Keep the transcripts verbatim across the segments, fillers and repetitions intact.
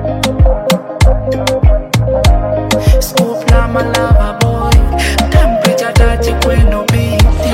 Scoopla my lover boy, temperature thirty kweno biti.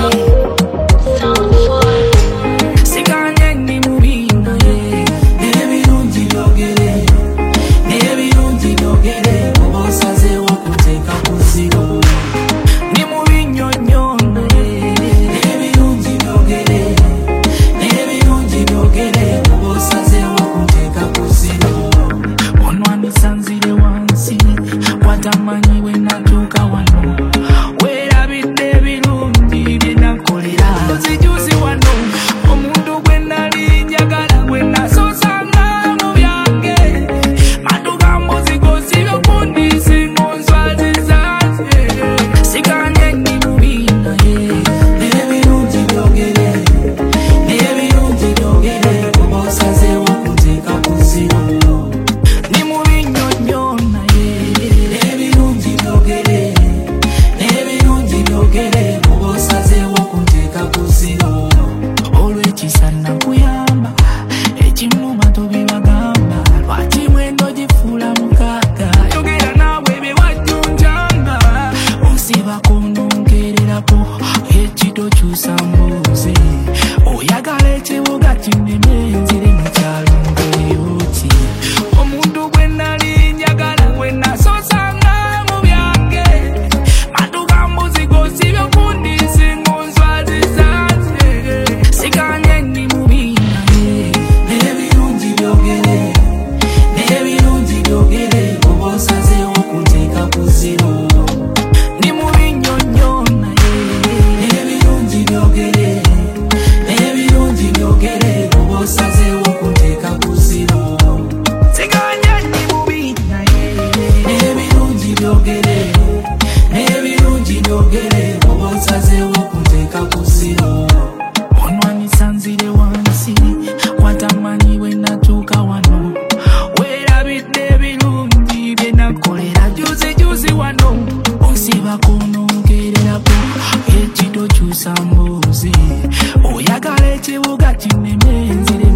Siganye ni mubina ye, nebi runji dogere, nebi runji dogere, obosaze wakuteka kuziro. Ni mubinyo nyona ye, nebi runji dogere, nebi runji dogere, obosaze wakuteka kuziro. Onwani sanzire wansi, watamanyi we natuka wano. Wera bide birungi byenakolera. Juzi juzi wano, omuntu gwe nali njagala gwe nasosanga mu byange. Matuka muzigo sibyo kundisi ngonzwazizaze. Siganye ni mubina ye, nebirungi byogere, nebirungi byogere, obosaze wakuteka kuziro. Ni mubinyo nyona ye, nebirungi byogere, nebirungi byogere, obosaze wakuteka kuziro. Olw'ekisa nakuyamba, ekinuma tobibagamba, lwaki mwendo gifuula mukaaga. Yogera naawe bye wajjunjanga, onsibako nongererako, ekitokyusa mbuuzi. Oyagala ekibuga kineme, nzire mu kyalo ngeyoki. Omuntu gwe nali njagala gwe nasosanga mu byange. Matuka muzigo sibyo kundisi ngonzwazizaze. Siganye ni mubina ye, nebirungi byogere, nebirungi byogere, obosaze wakuteka kuziro. Ni mubinyo nyona ye, nebirungi byogere, nebirungi byogere, obosaze wakuteka kuziro. Siganye ni mubina ye, nebirungi byogere, nebirungi byogere, obosaze wakuteka kuziro. Onwani sanzire wansi, watamanyi we natuka wano. Wera bide birungi byenakolera. Juzi juzi wano, onsibako nongererako, ekitokyusa mbuuzi. Oyagala ekibuga kineme, nzire